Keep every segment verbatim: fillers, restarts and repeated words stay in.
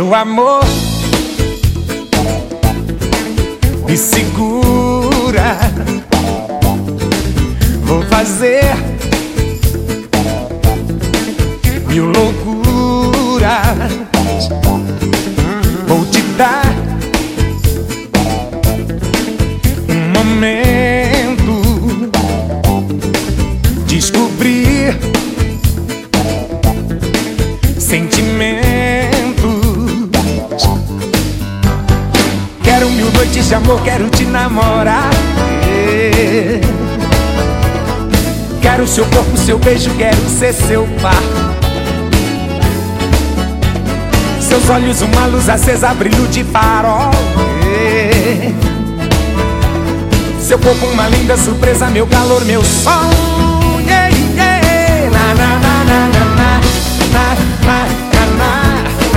Meu amor, me segura. Vou fazer mil loucuras. Vou te dar um momento, descobrir sentimentos. Quero mil noites de amor, quero te namorar. Quero seu corpo, seu beijo, quero ser seu par. Seus olhos, uma luz acesa, brilho de farol. Seu corpo, uma linda surpresa, meu calor, meu sol. Yeah, yeah. Na, na, na, na, na, na, na, na, na.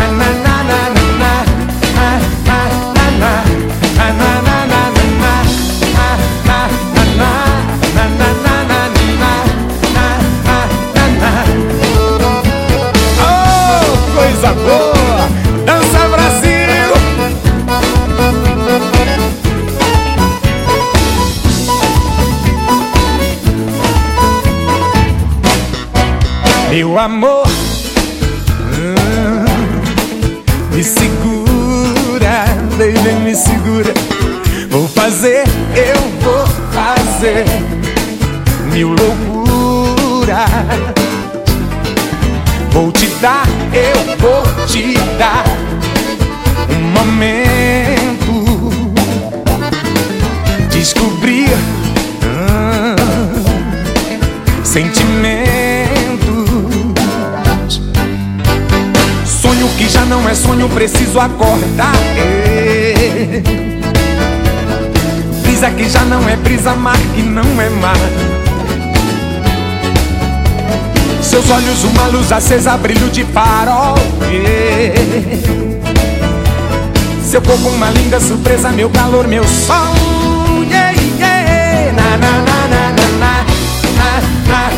Coisa boa, dança Brasil. Meu amor, me segura, baby, me segura. Vou fazer, eu vou fazer mil loucuras. Vou te dar, eu vou te dar um momento, descobrir ah, sentimentos. Sonho que já não é sonho, preciso acordar. É. Brisa que já não é brisa, mar que não é mar. Seus olhos, uma luz acesa, brilho de farol. Yeah. Seu corpo, uma linda surpresa, meu calor, meu sol. Yeah, yeah. Na, na, na, na, na, na, na.